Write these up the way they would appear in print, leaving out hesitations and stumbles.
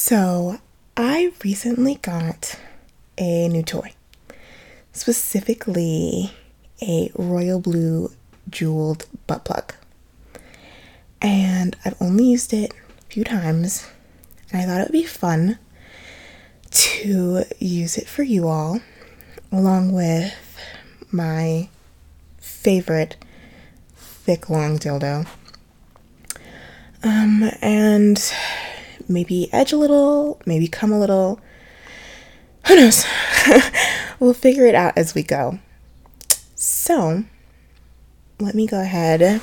So, I recently got a new toy, specifically a royal blue jeweled butt plug. And I've only used it a few times, and I thought it would be fun to use it for you all, along with my favorite thick long dildo. And maybe edge a little, maybe come a little. Who knows? We'll figure it out as we go. So, let me go ahead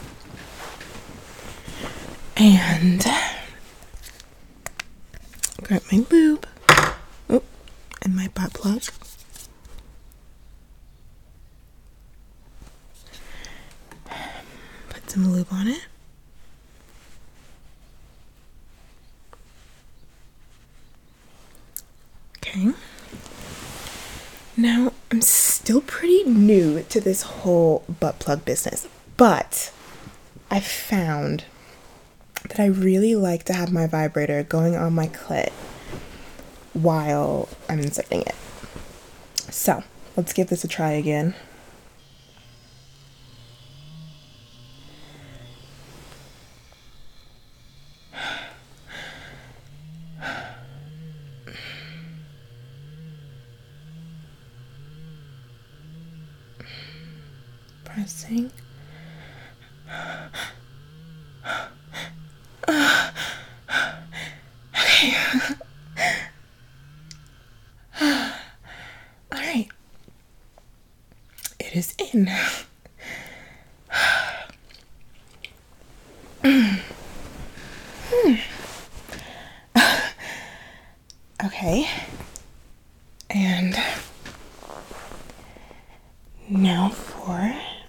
and grab my lube. Oh, and my butt plug. Put some lube on it. Okay. Now, I'm still pretty new to this whole butt plug business, but I found that I really like to have my vibrator going on my clit while I'm inserting it. So, let's give this a try again. Pressing. Okay. All right. It is in. Okay. And now for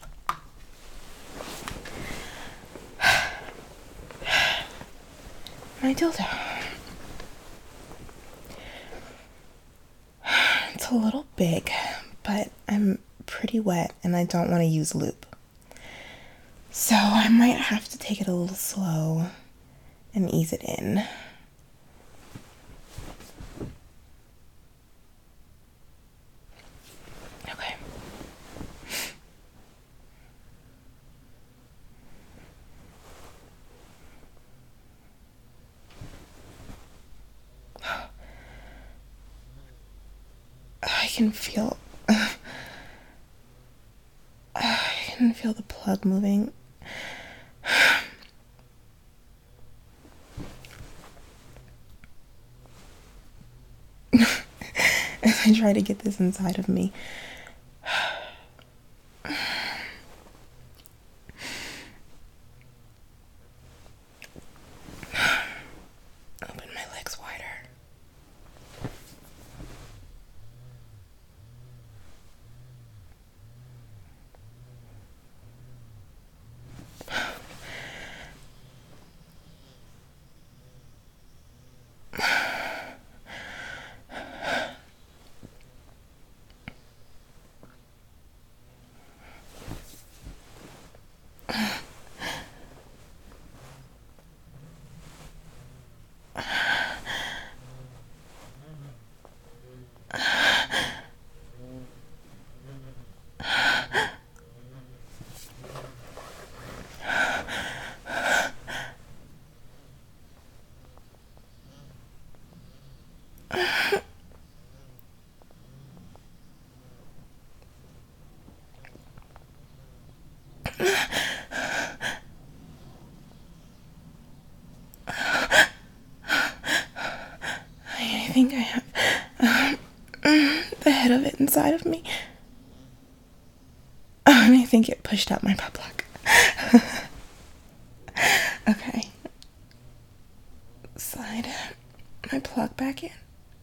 my dildo. It's a little big, but I'm pretty wet and I don't want to use lube. So I might have to take it a little slow and ease it in. Okay. I can feel the plug moving. As I try to get this inside of me. Open my legs wider. I think I have the head of it inside of me. And I think it pushed out my butt plug. Okay. Slide my plug back in.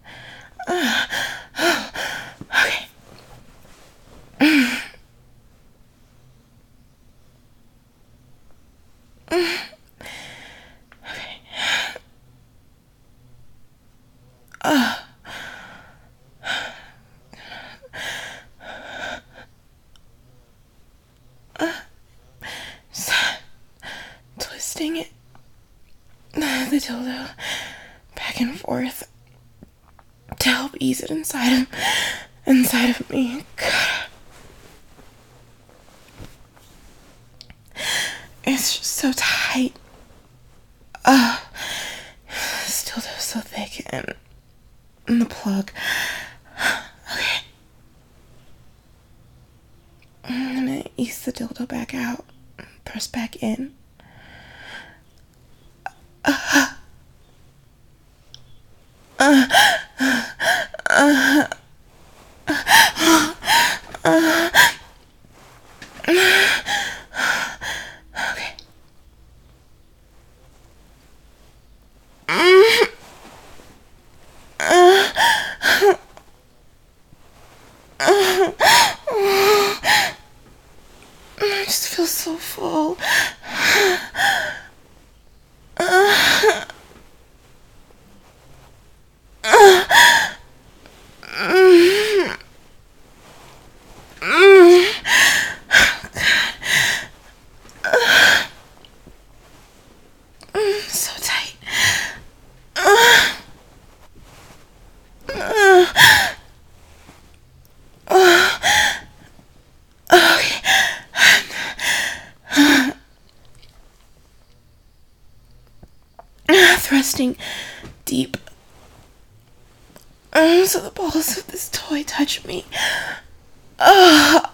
Okay. Twisting it, the dildo back back and forth to help ease it inside of me. God. It's just so tight. Still so thick, and the plug. Okay. I'm gonna ease the dildo back out, press back in. Okay. I just feel so full. So tight. Thrusting deep so the balls of this toy touch me. I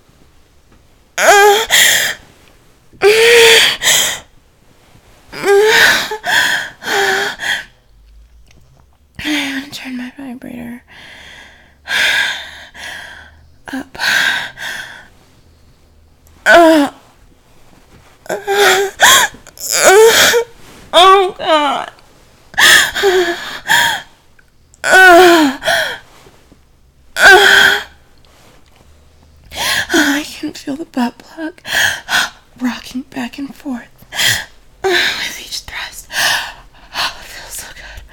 want to turn my vibrator up. Oh God. I can feel the butt plug rocking back and forth with each thrust. Oh, it feels so good.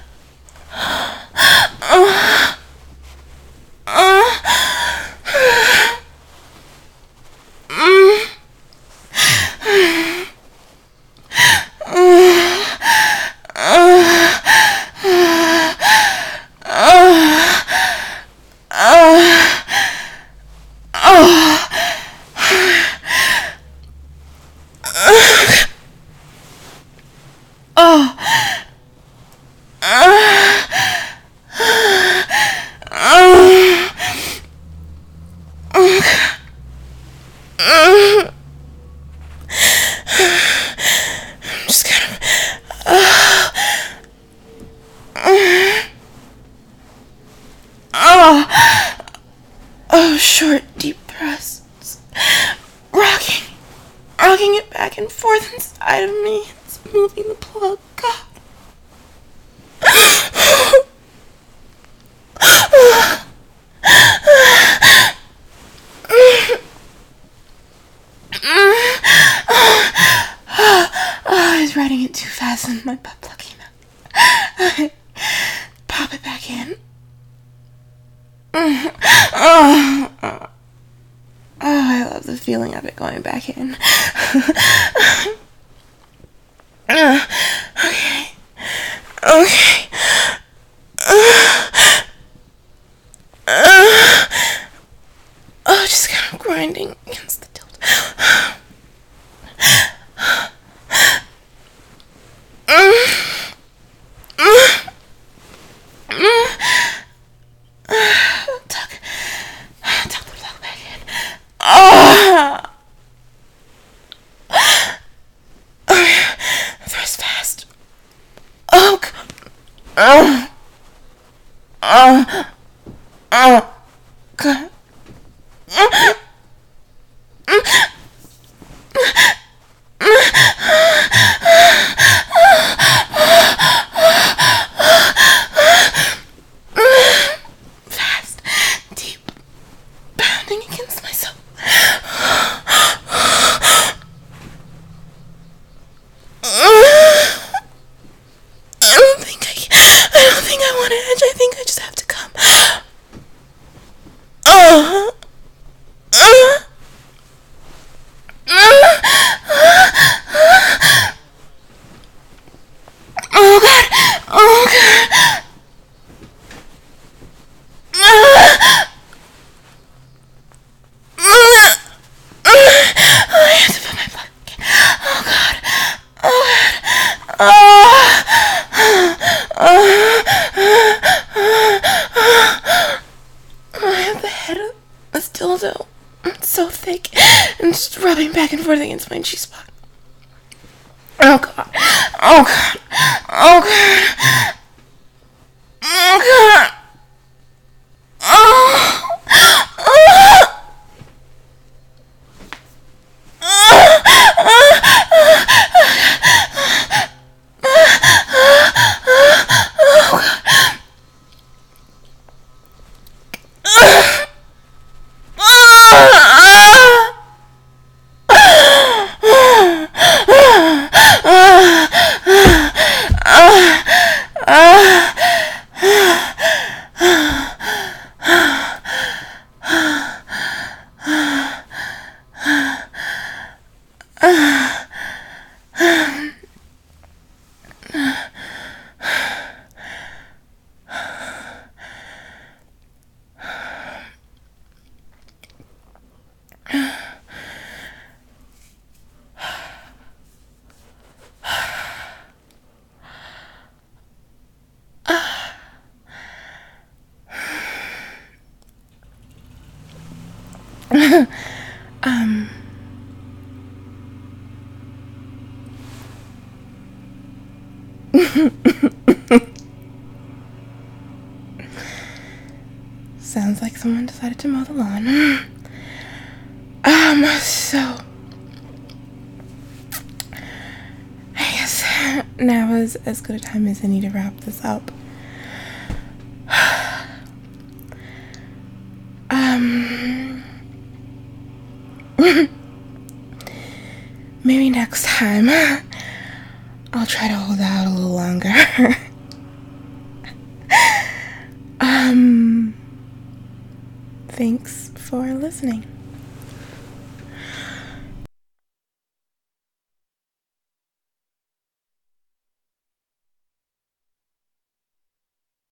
Just kind of short, deep thrusts, rocking it back and forth inside of me. It's moving the plug. God. I was riding it too fast and my butt plug came out. Pop it back in. Oh, I love the feeling of it going back in. Okay. Oh, just kind of grinding against the dildo. Tuck the plug back in. Thrust fast. Oh, God. God. Fast, deep, pounding against myself. I don't think I want to edge. I think I just have to come. before they get my G-spot. Oh god. Oh god. Oh god. Oh god. Oh. Sounds like someone decided to mow the lawn. So I guess now is as good a time as any to wrap this up. Maybe next time I'll try to hold out a little longer. Thanks for listening.